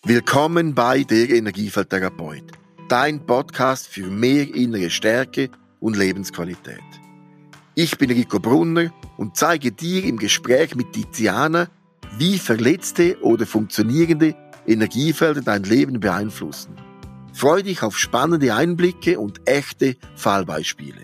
Willkommen bei der Energiefeldtherapeut, dein Podcast für mehr innere Stärke und Lebensqualität. Ich bin Rico Brunner und zeige dir im Gespräch mit Tiziana, wie verletzte oder funktionierende Energiefelder dein Leben beeinflussen. Freu dich auf spannende Einblicke und echte Fallbeispiele.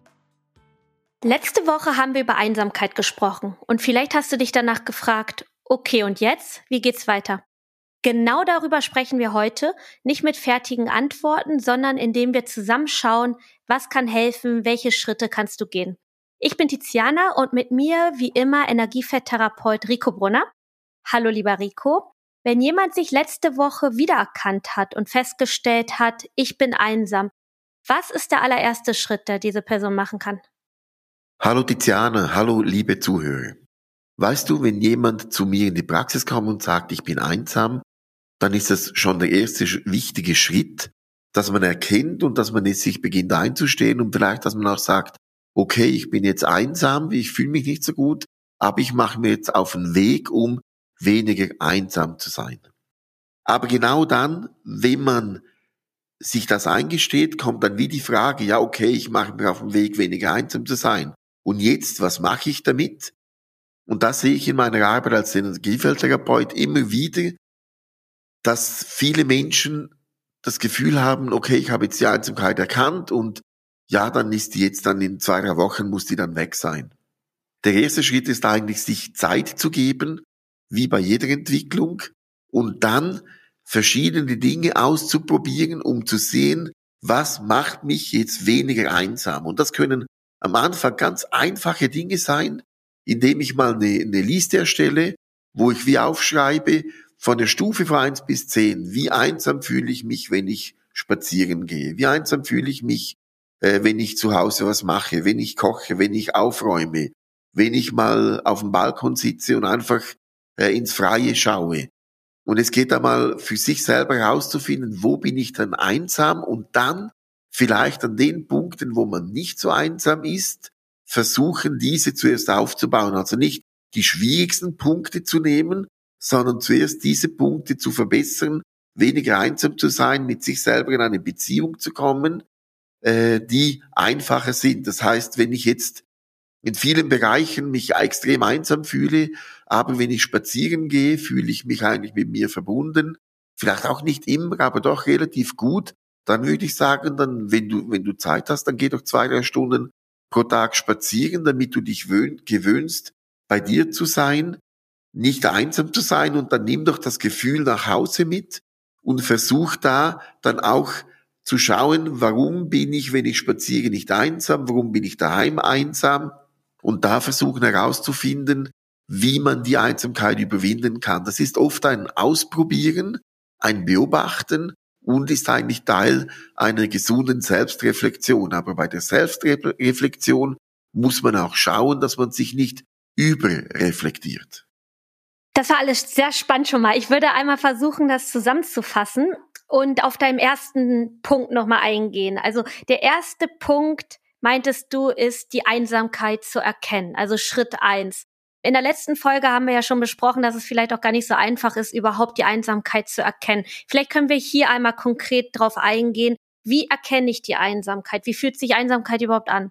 Letzte Woche haben wir über Einsamkeit gesprochen und vielleicht hast du dich danach gefragt, okay, und jetzt? Wie geht's weiter? Genau darüber sprechen wir heute, nicht mit fertigen Antworten, sondern indem wir zusammenschauen, was kann helfen, welche Schritte kannst du gehen. Ich bin Tiziana und mit mir wie immer Energiefetttherapeut Rico Brunner. Hallo lieber Rico. Wenn jemand sich letzte Woche wiedererkannt hat und festgestellt hat, ich bin einsam, was ist der allererste Schritt, der diese Person machen kann? Hallo Tiziana, hallo liebe Zuhörer. Weißt du, wenn jemand zu mir in die Praxis kommt und sagt, ich bin einsam, dann ist das schon der erste wichtige Schritt, dass man erkennt und dass man jetzt sich beginnt einzustehen und vielleicht, dass man auch sagt, okay, ich bin jetzt einsam, ich fühle mich nicht so gut, aber ich mache mir jetzt auf den Weg, um weniger einsam zu sein. Aber genau dann, wenn man sich das eingesteht, kommt dann wie die Frage, ja okay, ich mache mir auf den Weg, weniger einsam zu sein. Und jetzt, was mache ich damit? Und das sehe ich in meiner Arbeit als Energiefeldtherapeut immer wieder, dass viele Menschen das Gefühl haben, okay, ich habe jetzt die Einsamkeit erkannt und ja, dann ist die jetzt dann in 2-3 Wochen, muss die dann weg sein. Der erste Schritt ist eigentlich, sich Zeit zu geben, wie bei jeder Entwicklung, und dann verschiedene Dinge auszuprobieren, um zu sehen, was macht mich jetzt weniger einsam. Und das können am Anfang ganz einfache Dinge sein, indem ich mal eine Liste erstelle, wo ich wie aufschreibe, von der Stufe von 1 bis 10, wie einsam fühle ich mich, wenn ich spazieren gehe? Wie einsam fühle ich mich, wenn ich zu Hause was mache, wenn ich koche, wenn ich aufräume, wenn ich mal auf dem Balkon sitze und einfach ins Freie schaue? Und es geht einmal für sich selber herauszufinden, wo bin ich dann einsam, und dann vielleicht an den Punkten, wo man nicht so einsam ist, versuchen, diese zuerst aufzubauen. Also nicht die schwierigsten Punkte zu nehmen, sondern zuerst diese Punkte zu verbessern, weniger einsam zu sein, mit sich selber in eine Beziehung zu kommen, die einfacher sind. Das heißt, wenn ich jetzt in vielen Bereichen mich extrem einsam fühle, aber wenn ich spazieren gehe, fühle ich mich eigentlich mit mir verbunden, vielleicht auch nicht immer, aber doch relativ gut, dann würde ich sagen, dann, wenn du Zeit hast, dann geh doch 2-3 Stunden pro Tag spazieren, damit du dich gewöhnst, bei dir zu sein, nicht einsam zu sein, und dann nimm doch das Gefühl nach Hause mit und versuch da dann auch zu schauen, warum bin ich, wenn ich spaziere, nicht einsam, warum bin ich daheim einsam, und da versuchen herauszufinden, wie man die Einsamkeit überwinden kann. Das ist oft ein Ausprobieren, ein Beobachten und ist eigentlich Teil einer gesunden Selbstreflexion. Aber bei der Selbstreflexion muss man auch schauen, dass man sich nicht überreflektiert. Das war alles sehr spannend schon mal. Ich würde einmal versuchen, das zusammenzufassen und auf deinen ersten Punkt nochmal eingehen. Also der erste Punkt, meintest du, ist die Einsamkeit zu erkennen, also Schritt 1. In der letzten Folge haben wir ja schon besprochen, dass es vielleicht auch gar nicht so einfach ist, überhaupt die Einsamkeit zu erkennen. Vielleicht können wir hier einmal konkret drauf eingehen, wie erkenne ich die Einsamkeit? Wie fühlt sich Einsamkeit überhaupt an?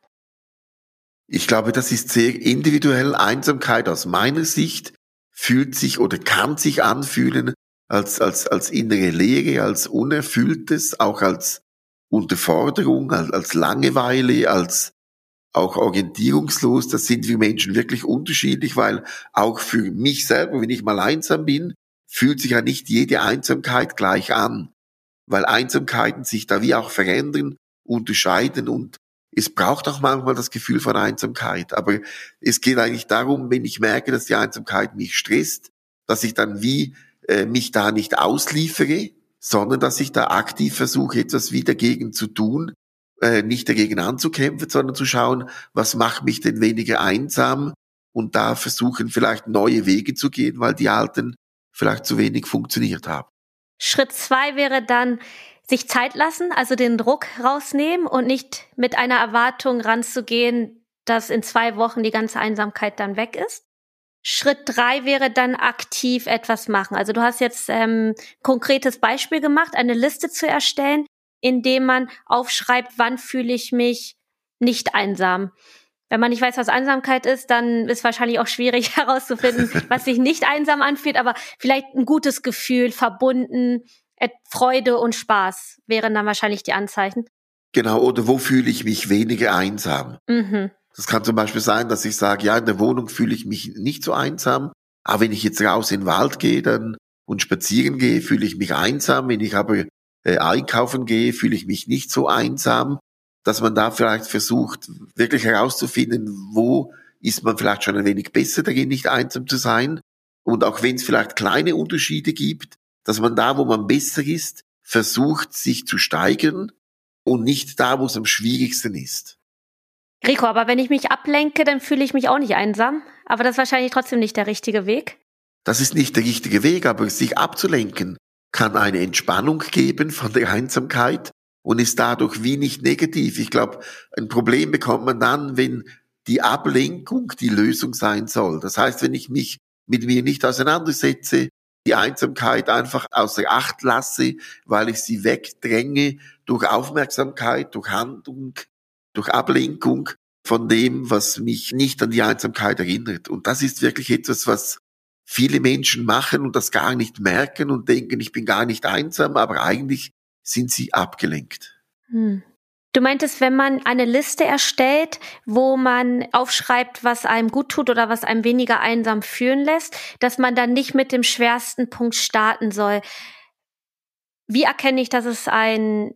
Ich glaube, das ist sehr individuell. Einsamkeit aus meiner Sicht fühlt sich oder kann sich anfühlen als innere Leere, als Unerfülltes, auch als Unterforderung, als Langeweile, als auch orientierungslos. Das sind wir Menschen wirklich unterschiedlich, weil auch für mich selber, wenn ich mal einsam bin, fühlt sich ja nicht jede Einsamkeit gleich an, weil Einsamkeiten sich da wie auch verändern, unterscheiden, und es braucht auch manchmal das Gefühl von Einsamkeit. Aber es geht eigentlich darum, wenn ich merke, dass die Einsamkeit mich stresst, dass ich dann mich da nicht ausliefere, sondern dass ich da aktiv versuche, etwas wie dagegen zu tun, nicht dagegen anzukämpfen, sondern zu schauen, was macht mich denn weniger einsam, und da versuchen vielleicht neue Wege zu gehen, weil die alten vielleicht zu wenig funktioniert haben. Schritt 2 wäre dann, sich Zeit lassen, also den Druck rausnehmen und nicht mit einer Erwartung ranzugehen, dass in 2 Wochen die ganze Einsamkeit dann weg ist. Schritt 3 wäre dann aktiv etwas machen. Also du hast jetzt konkretes Beispiel gemacht, eine Liste zu erstellen, indem man aufschreibt, wann fühle ich mich nicht einsam. Wenn man nicht weiß, was Einsamkeit ist, dann ist wahrscheinlich auch schwierig herauszufinden, was sich nicht einsam anfühlt, aber vielleicht ein gutes Gefühl, verbunden, Freude und Spaß wären dann wahrscheinlich die Anzeichen. Genau, oder wo fühle ich mich weniger einsam? Mhm. Das kann zum Beispiel sein, dass ich sage, ja, in der Wohnung fühle ich mich nicht so einsam, aber wenn ich jetzt raus in den Wald gehe und spazieren gehe, fühle ich mich einsam. Wenn ich aber einkaufen gehe, fühle ich mich nicht so einsam, dass man da vielleicht versucht, wirklich herauszufinden, wo ist man vielleicht schon ein wenig besser darin, nicht einsam zu sein. Und auch wenn es vielleicht kleine Unterschiede gibt, dass man da, wo man besser ist, versucht, sich zu steigern und nicht da, wo es am schwierigsten ist. Rico, aber wenn ich mich ablenke, dann fühle ich mich auch nicht einsam. Aber das ist wahrscheinlich trotzdem nicht der richtige Weg. Das ist nicht der richtige Weg, aber sich abzulenken kann eine Entspannung geben von der Einsamkeit und ist dadurch wie nicht negativ. Ich glaube, ein Problem bekommt man dann, wenn die Ablenkung die Lösung sein soll. Das heißt, wenn ich mich mit mir nicht auseinandersetze, die Einsamkeit einfach außer Acht lasse, weil ich sie wegdränge durch Aufmerksamkeit, durch Handlung, durch Ablenkung von dem, was mich nicht an die Einsamkeit erinnert. Und das ist wirklich etwas, was viele Menschen machen und das gar nicht merken und denken, ich bin gar nicht einsam, aber eigentlich sind sie abgelenkt. Du meintest, wenn man eine Liste erstellt, wo man aufschreibt, was einem gut tut oder was einem weniger einsam fühlen lässt, dass man dann nicht mit dem schwersten Punkt starten soll. Wie erkenne ich, dass es ein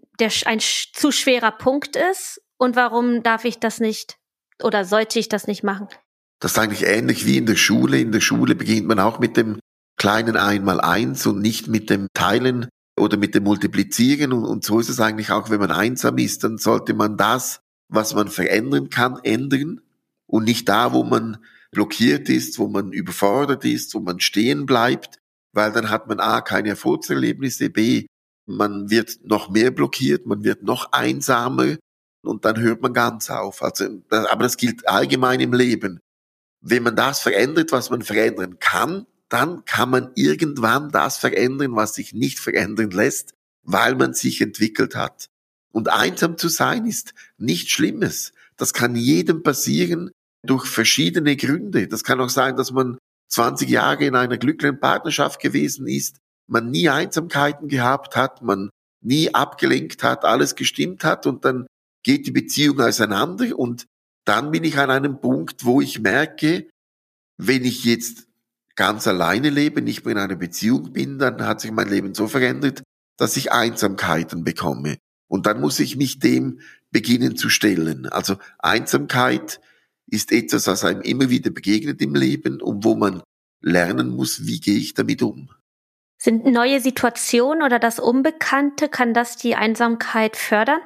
zu schwerer Punkt ist? Und warum darf ich das nicht oder sollte ich das nicht machen? Das ist eigentlich ähnlich wie in der Schule. In der Schule beginnt man auch mit dem kleinen Einmaleins und nicht mit dem Teilen oder mit dem Multiplizieren. Und so ist es eigentlich auch, wenn man einsam ist, dann sollte man das, was man verändern kann, ändern und nicht da, wo man blockiert ist, wo man überfordert ist, wo man stehen bleibt, weil dann hat man A, keine Erfolgserlebnisse, B, man wird noch mehr blockiert, man wird noch einsamer. Und dann hört man ganz auf. Aber das gilt allgemein im Leben. Wenn man das verändert, was man verändern kann, dann kann man irgendwann das verändern, was sich nicht verändern lässt, weil man sich entwickelt hat. Und einsam zu sein ist nichts Schlimmes. Das kann jedem passieren durch verschiedene Gründe. Das kann auch sein, dass man 20 Jahre in einer glücklichen Partnerschaft gewesen ist, man nie Einsamkeiten gehabt hat, man nie abgelenkt hat, alles gestimmt hat und dann geht die Beziehung auseinander und dann bin ich an einem Punkt, wo ich merke, wenn ich jetzt ganz alleine lebe, nicht mehr in einer Beziehung bin, dann hat sich mein Leben so verändert, dass ich Einsamkeiten bekomme. Und dann muss ich mich dem beginnen zu stellen. Also Einsamkeit ist etwas, was einem immer wieder begegnet im Leben und wo man lernen muss, wie gehe ich damit um. Sind neue Situationen oder das Unbekannte, kann das die Einsamkeit fördern?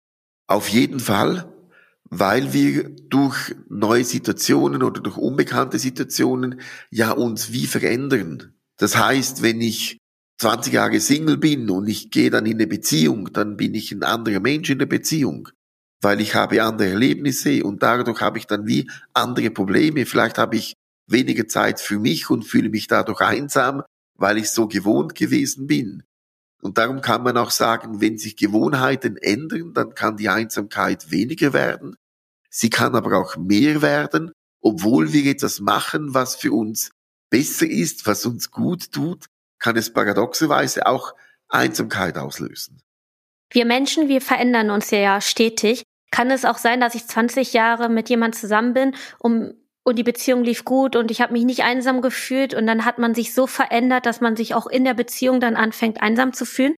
Auf jeden Fall, weil wir durch neue Situationen oder durch unbekannte Situationen ja uns wie verändern. Das heißt, wenn ich 20 Jahre Single bin und ich gehe dann in eine Beziehung, dann bin ich ein anderer Mensch in der Beziehung, weil ich habe andere Erlebnisse und dadurch habe ich dann wie andere Probleme. Vielleicht habe ich weniger Zeit für mich und fühle mich dadurch einsam, weil ich so gewohnt gewesen bin. Und darum kann man auch sagen, wenn sich Gewohnheiten ändern, dann kann die Einsamkeit weniger werden. Sie kann aber auch mehr werden, obwohl wir etwas machen, was für uns besser ist, was uns gut tut, kann es paradoxerweise auch Einsamkeit auslösen. Wir Menschen, wir verändern uns ja stetig. Kann es auch sein, dass ich 20 Jahre mit jemandem zusammen bin und die Beziehung lief gut und ich habe mich nicht einsam gefühlt und dann hat man sich so verändert, dass man sich auch in der Beziehung dann anfängt, einsam zu fühlen?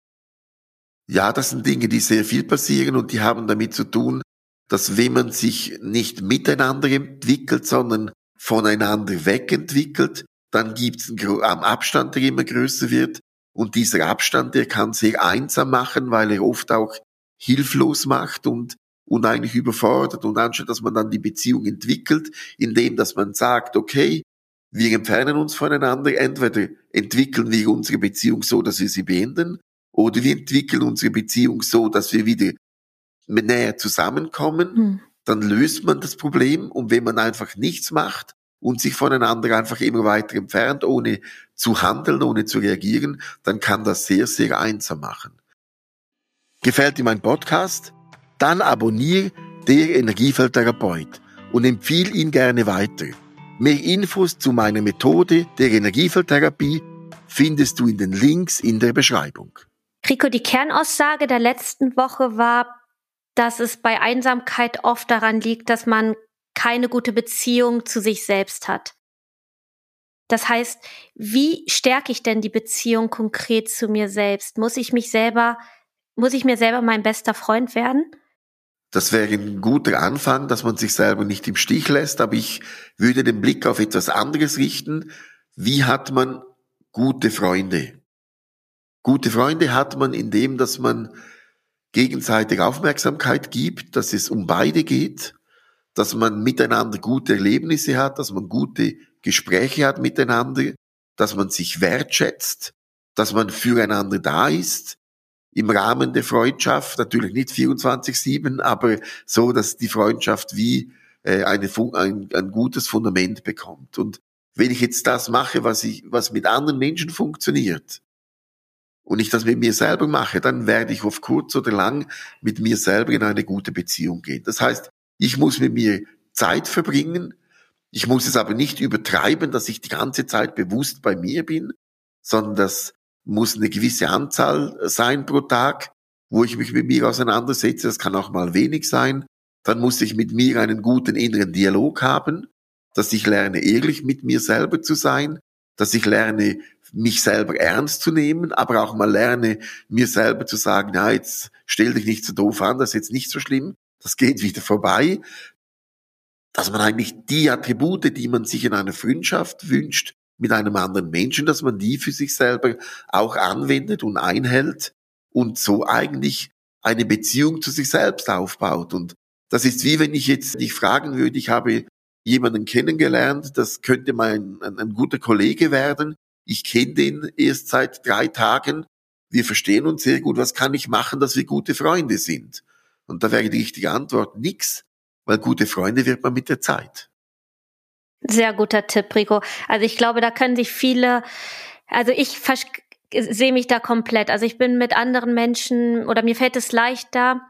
Ja, das sind Dinge, die sehr viel passieren und die haben damit zu tun, dass wenn man sich nicht miteinander entwickelt, sondern voneinander wegentwickelt, dann gibt es einen Abstand, der immer größer wird und dieser Abstand, der kann sehr einsam machen, weil er oft auch hilflos macht und eigentlich überfordert und anstatt, dass man dann die Beziehung entwickelt, indem dass man sagt, okay, wir entfernen uns voneinander, entweder entwickeln wir unsere Beziehung so, dass wir sie beenden, oder wir entwickeln unsere Beziehung so, dass wir wieder näher zusammenkommen, dann löst man das Problem und wenn man einfach nichts macht, und sich voneinander einfach immer weiter entfernt, ohne zu handeln, ohne zu reagieren, dann kann das sehr, sehr einsam machen. Gefällt dir mein Podcast? Dann abonniere der Energiefeldtherapeut und empfiehl ihn gerne weiter. Mehr Infos zu meiner Methode der Energiefeldtherapie findest du in den Links in der Beschreibung. Rico, die Kernaussage der letzten Woche war, dass es bei Einsamkeit oft daran liegt, dass man keine gute Beziehung zu sich selbst hat. Das heißt, wie stärke ich denn die Beziehung konkret zu mir selbst? Muss ich mir selber mein bester Freund werden? Das wäre ein guter Anfang, dass man sich selber nicht im Stich lässt, aber ich würde den Blick auf etwas anderes richten. Wie hat man gute Freunde? Gute Freunde hat man, indem dass man gegenseitig Aufmerksamkeit gibt, dass es um beide geht, dass man miteinander gute Erlebnisse hat, dass man gute Gespräche hat miteinander, dass man sich wertschätzt, dass man füreinander da ist, im Rahmen der Freundschaft, natürlich nicht 24/7, aber so, dass die Freundschaft wie ein gutes Fundament bekommt. Und wenn ich jetzt das mache, was mit anderen Menschen funktioniert, und ich das mit mir selber mache, dann werde ich auf kurz oder lang mit mir selber in eine gute Beziehung gehen. Das heißt, ich muss mit mir Zeit verbringen, ich muss es aber nicht übertreiben, dass ich die ganze Zeit bewusst bei mir bin, sondern das muss eine gewisse Anzahl sein pro Tag, wo ich mich mit mir auseinandersetze. Das kann auch mal wenig sein. Dann muss ich mit mir einen guten inneren Dialog haben, dass ich lerne, ehrlich mit mir selber zu sein, dass ich lerne, mich selber ernst zu nehmen, aber auch mal lerne, mir selber zu sagen, ja, jetzt stell dich nicht so doof an, das ist jetzt nicht so schlimm, das geht wieder vorbei. Dass man eigentlich die Attribute, die man sich in einer Freundschaft wünscht, mit einem anderen Menschen, dass man die für sich selber auch anwendet und einhält und so eigentlich eine Beziehung zu sich selbst aufbaut. Und das ist wie wenn ich jetzt dich fragen würde, ich habe jemanden kennengelernt, das könnte mal ein guter Kollege werden, ich kenne den erst seit 3 Tagen, wir verstehen uns sehr gut, was kann ich machen, dass wir gute Freunde sind? Und da wäre die richtige Antwort nix, weil gute Freunde wird man mit der Zeit. Sehr guter Tipp, Rico. Also ich glaube, da können sich viele, also ich sehe mich da komplett. Also ich bin mit anderen Menschen oder mir fällt es leichter,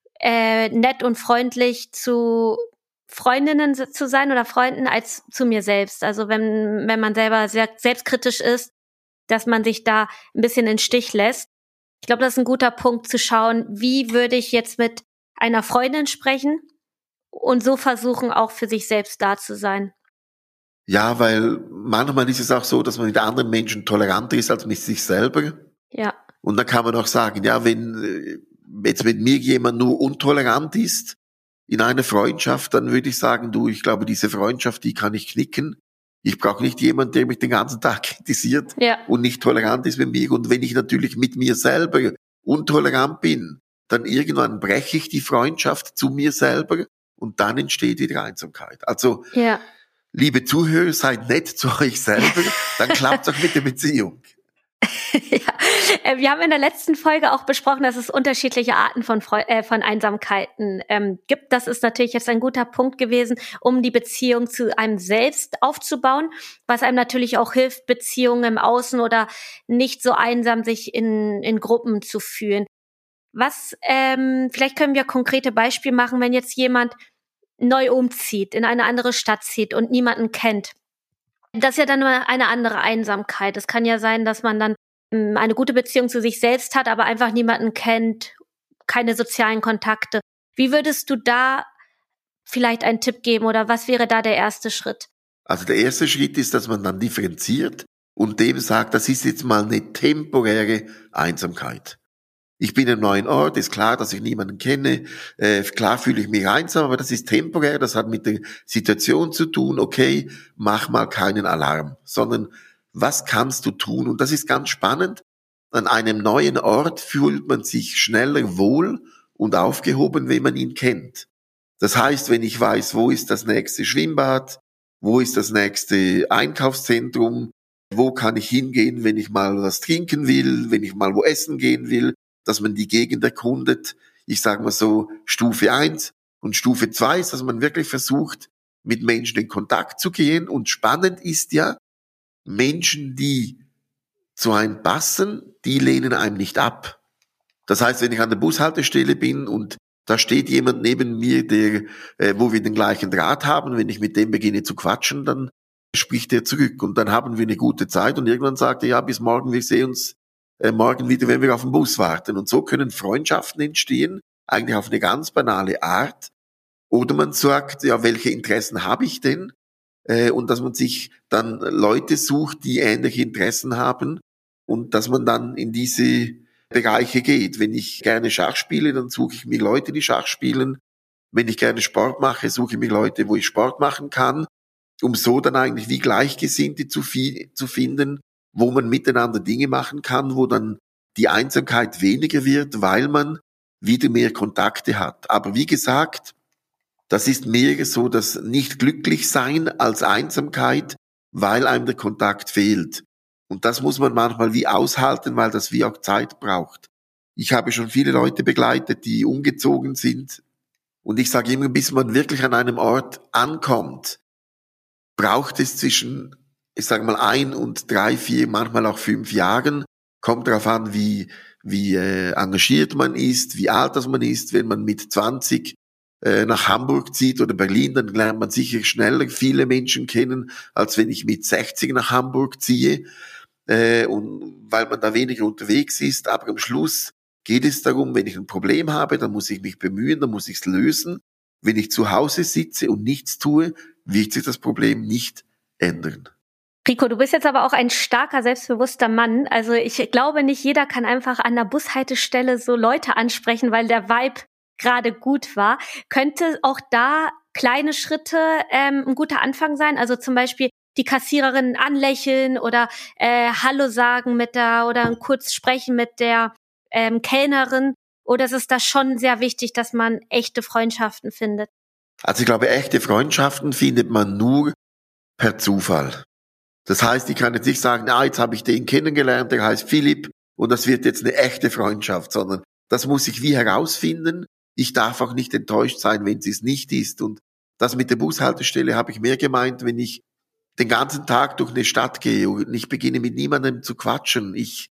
nett und freundlich zu Freundinnen zu sein oder Freunden als zu mir selbst. Also wenn man selber sehr selbstkritisch ist, dass man sich da ein bisschen in den Stich lässt. Ich glaube, das ist ein guter Punkt zu schauen, wie würde ich jetzt mit einer Freundin sprechen und so versuchen, auch für sich selbst da zu sein. Ja, weil manchmal ist es auch so, dass man mit anderen Menschen toleranter ist als mit sich selber. Ja. Und dann kann man auch sagen, ja, wenn jetzt mit mir jemand nur intolerant ist in einer Freundschaft, dann würde ich sagen, du, ich glaube, diese Freundschaft, die kann ich knicken. Ich brauche nicht jemanden, der mich den ganzen Tag kritisiert und nicht tolerant ist mit mir. Und wenn ich natürlich mit mir selber intolerant bin, dann irgendwann breche ich die Freundschaft zu mir selber und dann entsteht wieder Einsamkeit. Also, liebe Zuhörer, seid nett zu euch selber, dann klappt es auch mit der Beziehung. Ja, wir haben in der letzten Folge auch besprochen, dass es unterschiedliche Arten von Einsamkeiten gibt. Das ist natürlich jetzt ein guter Punkt gewesen, um die Beziehung zu einem selbst aufzubauen, was einem natürlich auch hilft, Beziehungen im Außen oder nicht so einsam sich in Gruppen zu fühlen. Vielleicht können wir konkrete Beispiele machen, wenn jetzt jemand neu umzieht, in eine andere Stadt zieht und niemanden kennt. Das ist ja dann nur eine andere Einsamkeit. Es kann ja sein, dass man dann eine gute Beziehung zu sich selbst hat, aber einfach niemanden kennt, keine sozialen Kontakte. Wie würdest du da vielleicht einen Tipp geben oder was wäre da der erste Schritt? Also der erste Schritt ist, dass man dann differenziert und dem sagt, das ist jetzt mal eine temporäre Einsamkeit. Ich bin in einem neuen Ort, ist klar, dass ich niemanden kenne, klar fühle ich mich einsam, aber das ist temporär, das hat mit der Situation zu tun, okay, mach mal keinen Alarm, sondern was kannst du tun? Und das ist ganz spannend, an einem neuen Ort fühlt man sich schneller wohl und aufgehoben, wenn man ihn kennt. Das heißt, wenn ich weiß, wo ist das nächste Schwimmbad, wo ist das nächste Einkaufszentrum, wo kann ich hingehen, wenn ich mal was trinken will, wenn ich mal wo essen gehen will, dass man die Gegend erkundet. Ich sage mal so, Stufe 1 und Stufe 2 ist, dass man wirklich versucht, mit Menschen in Kontakt zu gehen. Und spannend ist ja, Menschen, die zu einem passen, die lehnen einem nicht ab. Das heißt, wenn ich an der Bushaltestelle bin und da steht jemand neben mir, wo wir den gleichen Draht haben, wenn ich mit dem beginne zu quatschen, dann spricht er zurück und dann haben wir eine gute Zeit und irgendwann sagt er, ja, bis morgen, wir sehen uns morgen wieder, wenn wir auf den Bus warten. Und so können Freundschaften entstehen, eigentlich auf eine ganz banale Art. Oder man sagt, ja, welche Interessen habe ich denn? Und dass man sich dann Leute sucht, die ähnliche Interessen haben und dass man dann in diese Bereiche geht. Wenn ich gerne Schach spiele, dann suche ich mir Leute, die Schach spielen. Wenn ich gerne Sport mache, suche ich mir Leute, wo ich Sport machen kann, um so dann eigentlich wie Gleichgesinnte zu finden, wo man miteinander Dinge machen kann, wo dann die Einsamkeit weniger wird, weil man wieder mehr Kontakte hat. Aber wie gesagt, das ist mehr so das nicht glücklich sein als Einsamkeit, weil einem der Kontakt fehlt. Und das muss man manchmal wie aushalten, weil das wie auch Zeit braucht. Ich habe schon viele Leute begleitet, die umgezogen sind. Und ich sage immer, bis man wirklich an einem Ort ankommt, braucht es zwischen, ich sage mal, 1 und 3, 4, manchmal auch 5 Jahren. Kommt darauf an, wie engagiert man ist, wie alt das man ist. Wenn man mit 20 nach Hamburg zieht oder Berlin, dann lernt man sicher schneller viele Menschen kennen, als wenn ich mit 60 nach Hamburg ziehe. Und weil man da weniger unterwegs ist. Aber am Schluss geht es darum, wenn ich ein Problem habe, dann muss ich mich bemühen, dann muss ich es lösen. Wenn ich zu Hause sitze und nichts tue, wird sich das Problem nicht ändern. Rico, du bist jetzt aber auch ein starker, selbstbewusster Mann. Also ich glaube, nicht jeder kann einfach an der Bushaltestelle so Leute ansprechen, weil der Vibe gerade gut war. Könnte auch da kleine Schritte ein guter Anfang sein? Also zum Beispiel die Kassiererin anlächeln oder Hallo sagen oder kurz sprechen mit der Kellnerin. Oder ist es da schon sehr wichtig, dass man echte Freundschaften findet? Also ich glaube, echte Freundschaften findet man nur per Zufall. Das heißt, ich kann jetzt nicht sagen, jetzt habe ich den kennengelernt, der heißt Philipp und das wird jetzt eine echte Freundschaft, sondern das muss ich wie herausfinden. Ich darf auch nicht enttäuscht sein, wenn es nicht ist. Und das mit der Bushaltestelle habe ich mehr gemeint, wenn ich den ganzen Tag durch eine Stadt gehe und ich beginne mit niemandem zu quatschen. Ich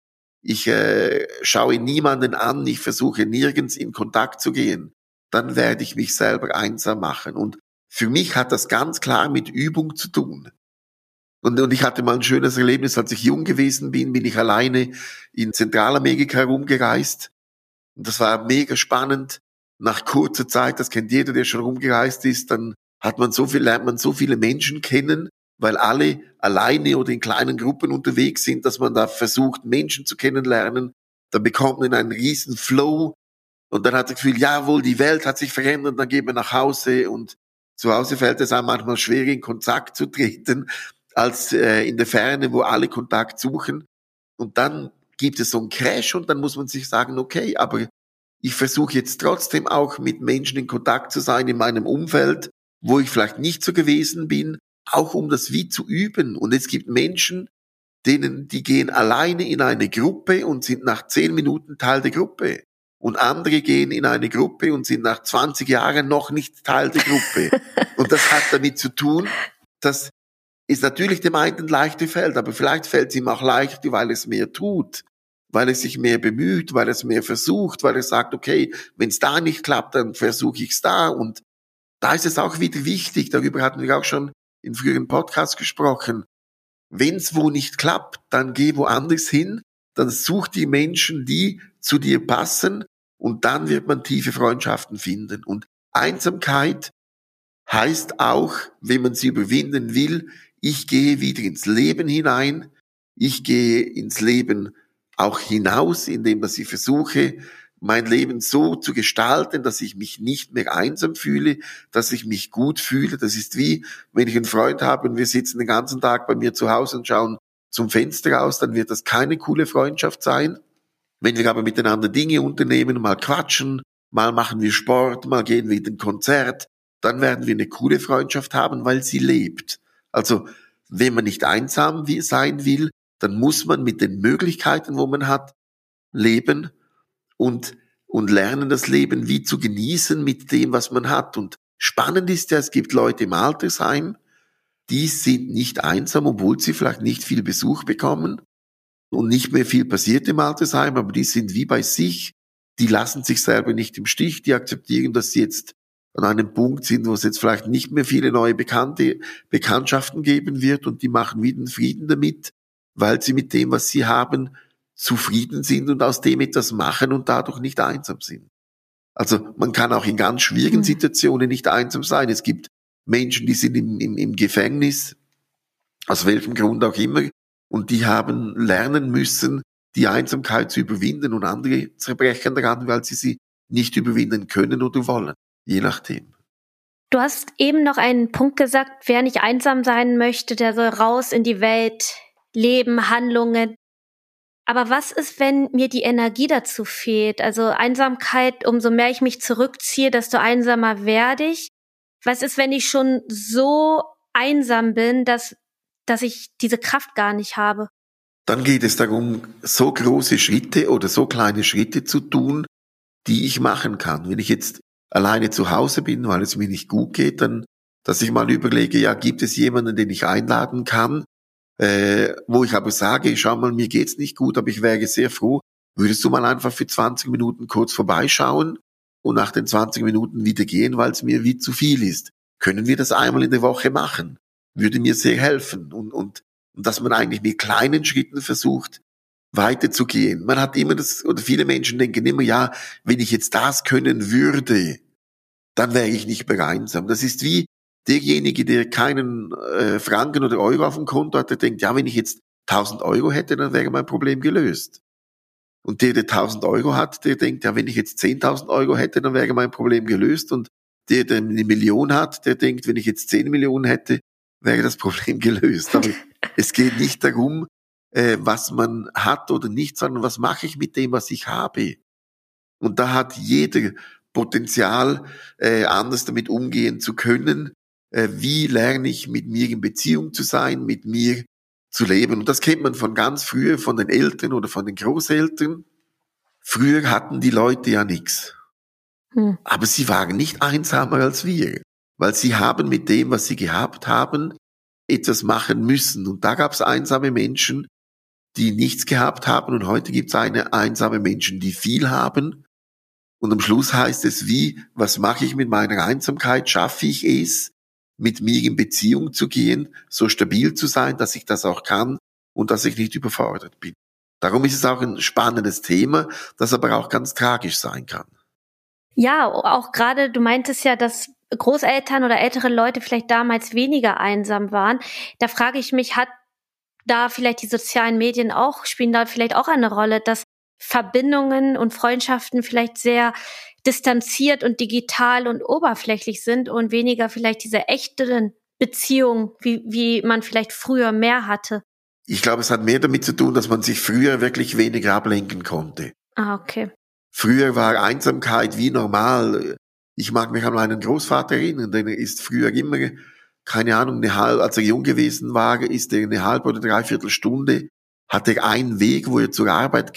schaue niemanden an, ich versuche nirgends in Kontakt zu gehen. Dann werde ich mich selber einsam machen. Und für mich hat das ganz klar mit Übung zu tun. Und ich hatte mal ein schönes Erlebnis, als ich jung gewesen bin ich alleine in Zentralamerika herumgereist. Und das war mega spannend. Nach kurzer Zeit, das kennt jeder, der schon rumgereist ist, dann lernt man so viele Menschen kennen, weil alle alleine oder in kleinen Gruppen unterwegs sind, dass man da versucht, Menschen zu kennenlernen. Dann bekommt man einen riesen Flow und dann hat das Gefühl, jawohl, die Welt hat sich verändert, dann geht man nach Hause und zu Hause fällt es einem manchmal schwer, in Kontakt zu treten, als in der Ferne, wo alle Kontakt suchen. Und dann gibt es so einen Crash und dann muss man sich sagen, okay, aber ich versuche jetzt trotzdem auch mit Menschen in Kontakt zu sein in meinem Umfeld, wo ich vielleicht nicht so gewesen bin, auch um das wie zu üben. Und es gibt Menschen, die gehen alleine in eine Gruppe und sind nach 10 Minuten Teil der Gruppe. Und andere gehen in eine Gruppe und sind nach 20 Jahren noch nicht Teil der Gruppe. Und das hat damit zu tun, dass es natürlich dem einen leichter fällt, aber vielleicht fällt es ihm auch leichter, weil es mehr tut, weil es sich mehr bemüht, weil es mehr versucht, weil er sagt, okay, wenn es da nicht klappt, dann versuche ich es da. Und da ist es auch wieder wichtig, darüber hatten wir auch schon in früheren Podcasts gesprochen, wenn es wo nicht klappt, dann geh woanders hin, dann such die Menschen, die zu dir passen und dann wird man tiefe Freundschaften finden. Und Einsamkeit heißt auch, wenn man sie überwinden will, ich gehe wieder ins Leben hinein, ich gehe ins Leben auch hinaus, indem dass ich versuche, mein Leben so zu gestalten, dass ich mich nicht mehr einsam fühle, dass ich mich gut fühle. Das ist wie, wenn ich einen Freund habe und wir sitzen den ganzen Tag bei mir zu Hause und schauen zum Fenster raus, dann wird das keine coole Freundschaft sein. Wenn wir aber miteinander Dinge unternehmen, mal quatschen, mal machen wir Sport, mal gehen wir in ein Konzert, dann werden wir eine coole Freundschaft haben, weil sie lebt. Also, wenn man nicht einsam sein will, dann muss man mit den Möglichkeiten, wo man hat, leben und lernen das Leben wie zu genießen mit dem, was man hat. Und Spannend ist ja, es gibt Leute im Altersheim, die sind nicht einsam, obwohl sie vielleicht nicht viel Besuch bekommen und nicht mehr viel passiert im Altersheim, aber die sind wie bei sich, die lassen sich selber nicht im Stich, die akzeptieren, dass sie jetzt an einem Punkt sind, wo es jetzt vielleicht nicht mehr viele neue Bekanntschaften geben wird und die machen wieder Frieden damit, weil sie mit dem, was sie haben, zufrieden sind und aus dem etwas machen und dadurch nicht einsam sind. Also man kann auch in ganz schwierigen Situationen nicht einsam sein. Es gibt Menschen, die sind im Gefängnis, aus welchem Grund auch immer, und die haben lernen müssen, die Einsamkeit zu überwinden, und andere zerbrechen daran, weil sie nicht überwinden können oder wollen, je nachdem. Du hast eben noch einen Punkt gesagt, wer nicht einsam sein möchte, der soll raus in die Welt, leben, Handlungen. Aber was ist, wenn mir die Energie dazu fehlt? Also Einsamkeit, umso mehr ich mich zurückziehe, desto einsamer werde ich. Was ist, wenn ich schon so einsam bin, dass ich diese Kraft gar nicht habe? Dann geht es darum, so große Schritte oder so kleine Schritte zu tun, die ich machen kann. Wenn ich jetzt alleine zu Hause bin, weil es mir nicht gut geht, dann, dass ich mal überlege, ja, gibt es jemanden, den ich einladen kann, wo ich aber sage, schau mal, mir geht's nicht gut, aber ich wäre sehr froh, würdest du mal einfach für 20 Minuten kurz vorbeischauen und nach den 20 Minuten wieder gehen, weil es mir wie zu viel ist. Können wir das einmal in der Woche machen? Würde mir sehr helfen. Und dass man eigentlich mit kleinen Schritten versucht, weiterzugehen. Man hat immer das, oder viele Menschen denken immer, ja, wenn ich jetzt das können würde, dann wäre ich nicht mehr einsam. Das ist wie derjenige, der keinen Franken oder Euro auf dem Konto hat, der denkt, ja, wenn ich jetzt 1.000 Euro hätte, dann wäre mein Problem gelöst. Und der 1.000 Euro hat, der denkt, ja, wenn ich jetzt 10.000 Euro hätte, dann wäre mein Problem gelöst. Und der eine Million hat, der denkt, wenn ich jetzt 10 Millionen hätte, wäre das Problem gelöst. Aber es geht nicht darum, was man hat oder nicht, sondern was mache ich mit dem, was ich habe. Und da hat jeder Potenzial, anders damit umgehen zu können. Wie lerne ich, mit mir in Beziehung zu sein, mit mir zu leben? Und das kennt man von ganz früher, von den Eltern oder von den Großeltern. Früher hatten die Leute ja nichts. Aber sie waren nicht einsamer als wir, weil sie haben mit dem, was sie gehabt haben, etwas machen müssen. Und da gab es einsame Menschen, die nichts gehabt haben, und heute gibt es einsame Menschen, die viel haben. Und am Schluss heißt es was mache ich mit meiner Einsamkeit? Schaffe ich es, mit mir in Beziehung zu gehen, so stabil zu sein, dass ich das auch kann und dass ich nicht überfordert bin. Darum ist es auch ein spannendes Thema, das aber auch ganz tragisch sein kann. Ja, auch gerade, du meintest ja, dass Großeltern oder ältere Leute vielleicht damals weniger einsam waren. Da frage ich mich, vielleicht die sozialen Medien spielen da vielleicht auch eine Rolle, dass Verbindungen und Freundschaften vielleicht sehr distanziert und digital und oberflächlich sind und weniger vielleicht diese echten Beziehungen, wie man vielleicht früher mehr hatte. Ich glaube, es hat mehr damit zu tun, dass man sich früher wirklich weniger ablenken konnte. Ah, okay. Früher war Einsamkeit wie normal. Ich mag mich an meinen Großvater erinnern, denn er ist früher immer, keine Ahnung, als er jung gewesen war, ist er eine halbe oder dreiviertel Stunde, hatte er einen Weg, wo er zur Arbeit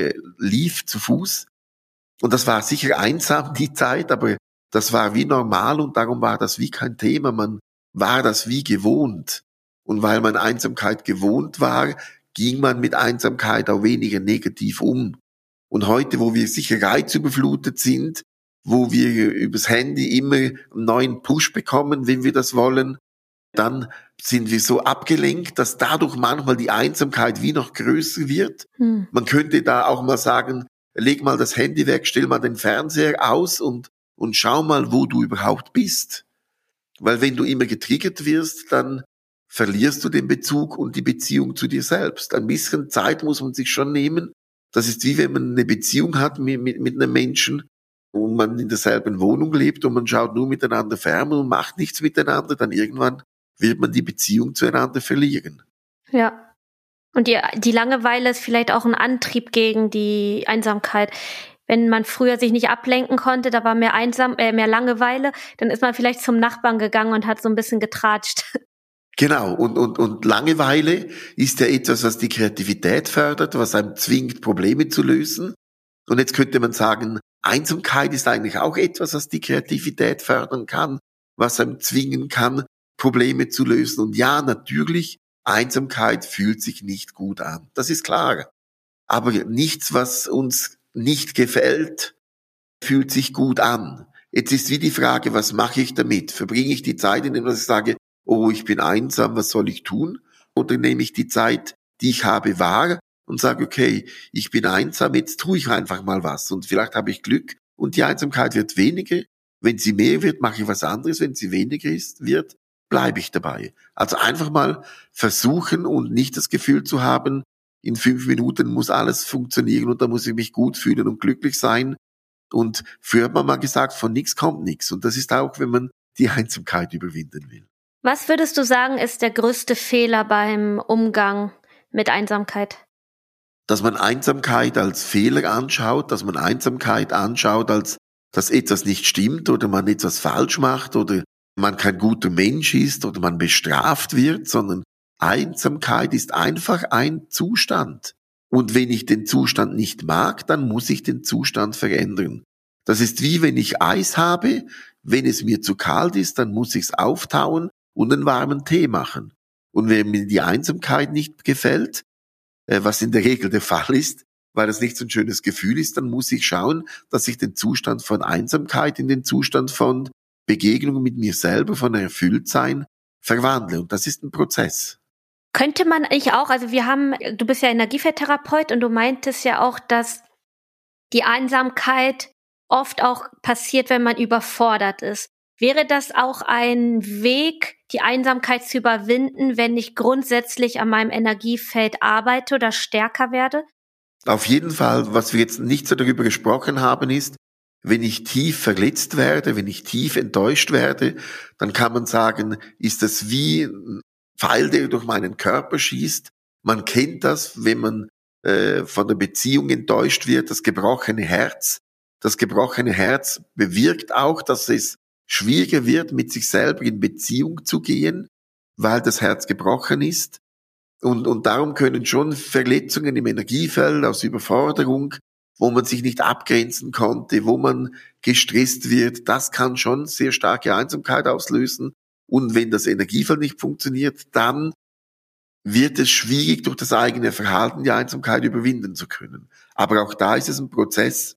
lief, zu Fuß. Und das war sicher einsam, die Zeit, aber das war wie normal und darum war das wie kein Thema. Man war das wie gewohnt. Und weil man Einsamkeit gewohnt war, ging man mit Einsamkeit auch weniger negativ um. Und heute, wo wir sicher reizüberflutet sind, wo wir übers Handy immer einen neuen Push bekommen, wenn wir das wollen, dann sind wir so abgelenkt, dass dadurch manchmal die Einsamkeit wie noch größer wird. Man könnte da auch mal sagen, leg mal das Handy weg, stell mal den Fernseher aus und schau mal, wo du überhaupt bist. Weil wenn du immer getriggert wirst, dann verlierst du den Bezug und die Beziehung zu dir selbst. Ein bisschen Zeit muss man sich schon nehmen. Das ist wie wenn man eine Beziehung hat mit einem Menschen und man in derselben Wohnung lebt und man schaut nur miteinander fern und macht nichts miteinander, dann irgendwann wird man die Beziehung zueinander verlieren. Ja. Und die Langeweile ist vielleicht auch ein Antrieb gegen die Einsamkeit. Wenn man früher sich nicht ablenken konnte, da war mehr Langeweile, dann ist man vielleicht zum Nachbarn gegangen und hat so ein bisschen getratscht. Genau, und Langeweile ist ja etwas, was die Kreativität fördert, was einem zwingt, Probleme zu lösen. Und jetzt könnte man sagen, Einsamkeit ist eigentlich auch etwas, was die Kreativität fördern kann, was einem zwingen kann, Probleme zu lösen. Und ja, natürlich, Einsamkeit fühlt sich nicht gut an. Das ist klar. Aber nichts, was uns nicht gefällt, fühlt sich gut an. Jetzt ist wie die Frage, was mache ich damit? Verbringe ich die Zeit, indem ich sage, oh, ich bin einsam, was soll ich tun? Oder nehme ich die Zeit, die ich habe, wahr und sage, okay, ich bin einsam, jetzt tue ich einfach mal was. Und vielleicht habe ich Glück und die Einsamkeit wird weniger. Wenn sie mehr wird, mache ich was anderes. Wenn sie weniger wird, bleibe ich dabei. Also einfach mal versuchen und nicht das Gefühl zu haben, in 5 Minuten muss alles funktionieren und da muss ich mich gut fühlen und glücklich sein. Und früher hat man mal gesagt, von nichts kommt nichts. Und das ist auch, wenn man die Einsamkeit überwinden will. Was würdest du sagen, ist der größte Fehler beim Umgang mit Einsamkeit? Dass man Einsamkeit als Fehler anschaut, dass man Einsamkeit anschaut, als dass etwas nicht stimmt oder man etwas falsch macht oder man kein guter Mensch ist oder man bestraft wird, sondern Einsamkeit ist einfach ein Zustand. Und wenn ich den Zustand nicht mag, dann muss ich den Zustand verändern. Das ist wie wenn ich Eis habe, wenn es mir zu kalt ist, dann muss ich es auftauen und einen warmen Tee machen. Und wenn mir die Einsamkeit nicht gefällt, was in der Regel der Fall ist, weil das nicht so ein schönes Gefühl ist, dann muss ich schauen, dass ich den Zustand von Einsamkeit in den Zustand von Begegnung mit mir selber, von Erfülltsein verwandle. Und das ist ein Prozess. Könnte man nicht auch, also du bist ja Energiefeldtherapeut und du meintest ja auch, dass die Einsamkeit oft auch passiert, wenn man überfordert ist. Wäre das auch ein Weg, die Einsamkeit zu überwinden, wenn ich grundsätzlich an meinem Energiefeld arbeite oder stärker werde? Auf jeden Fall, was wir jetzt nicht so darüber gesprochen haben, ist, wenn ich tief verletzt werde, wenn ich tief enttäuscht werde, dann kann man sagen, ist das wie ein Pfeil, der durch meinen Körper schießt. Man kennt das, wenn man von der Beziehung enttäuscht wird, das gebrochene Herz. Das gebrochene Herz bewirkt auch, dass es schwieriger wird, mit sich selber in Beziehung zu gehen, weil das Herz gebrochen ist. Und darum können schon Verletzungen im Energiefeld aus Überforderung, wo man sich nicht abgrenzen konnte, wo man gestresst wird, das kann schon sehr starke Einsamkeit auslösen. Und wenn das Energiefeld nicht funktioniert, dann wird es schwierig, durch das eigene Verhalten die Einsamkeit überwinden zu können. Aber auch da ist es ein Prozess.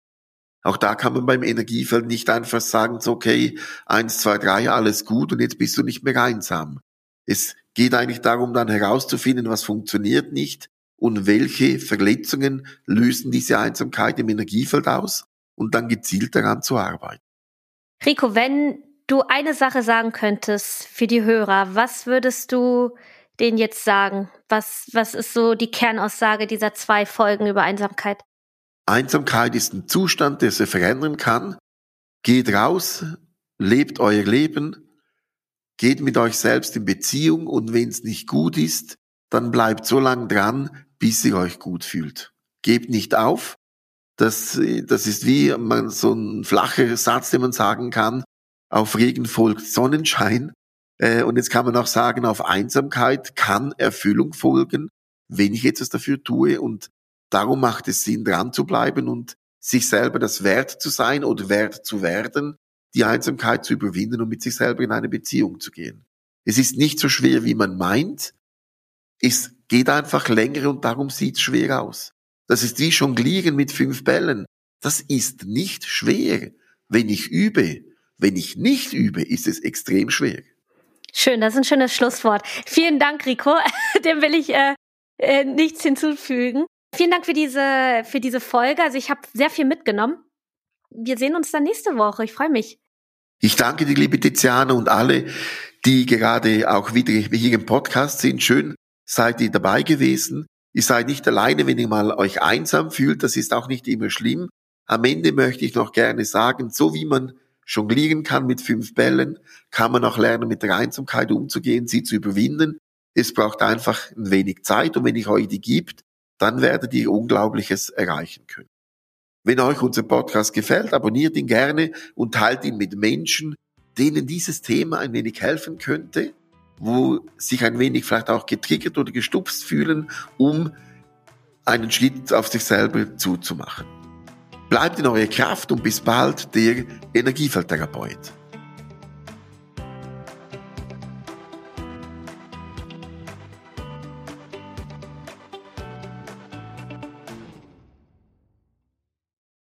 Auch da kann man beim Energiefeld nicht einfach sagen, so okay, 1, 2, 3, alles gut und jetzt bist du nicht mehr einsam. Es geht eigentlich darum, dann herauszufinden, was funktioniert nicht und welche Verletzungen lösen diese Einsamkeit im Energiefeld aus und dann gezielt daran zu arbeiten. Rico, wenn du eine Sache sagen könntest für die Hörer, was würdest du denen jetzt sagen? Was ist so die Kernaussage dieser 2 Folgen über Einsamkeit? Einsamkeit ist ein Zustand, der sich verändern kann. Geht raus, lebt euer Leben, geht mit euch selbst in Beziehung und wenn es nicht gut ist, dann bleibt so lange dran, bis ihr euch gut fühlt. Gebt nicht auf. Das ist wie so ein flacher Satz, den man sagen kann. Auf Regen folgt Sonnenschein. Und jetzt kann man auch sagen, auf Einsamkeit kann Erfüllung folgen, wenn ich etwas dafür tue. Und darum macht es Sinn, dran zu bleiben und sich selber das wert zu sein oder wert zu werden, die Einsamkeit zu überwinden und mit sich selber in eine Beziehung zu gehen. Es ist nicht so schwer, wie man meint. Es geht einfach länger und darum sieht es schwer aus. Das ist wie Jonglieren mit 5 Bällen. Das ist nicht schwer, wenn ich übe. Wenn ich nicht übe, ist es extrem schwer. Schön, das ist ein schönes Schlusswort. Vielen Dank, Rico. Dem will ich nichts hinzufügen. Vielen Dank für diese Folge. Also ich habe sehr viel mitgenommen. Wir sehen uns dann nächste Woche. Ich freue mich. Ich danke dir, liebe Tiziana, und alle, die gerade auch wieder hier im Podcast sind. Schön, seid ihr dabei gewesen. Ihr seid nicht alleine, wenn ihr mal euch einsam fühlt. Das ist auch nicht immer schlimm. Am Ende möchte ich noch gerne sagen, so wie man jonglieren kann mit 5 Bällen, kann man auch lernen, mit der Einsamkeit umzugehen, sie zu überwinden. Es braucht einfach ein wenig Zeit und wenn ich euch die gibt, dann werdet ihr Unglaubliches erreichen können. Wenn euch unser Podcast gefällt, abonniert ihn gerne und teilt ihn mit Menschen, denen dieses Thema ein wenig helfen könnte, wo sich ein wenig vielleicht auch getriggert oder gestupst fühlen, um einen Schritt auf sich selber zuzumachen. Bleibt in eurer Kraft und bis bald, der Energiefeldtherapeut.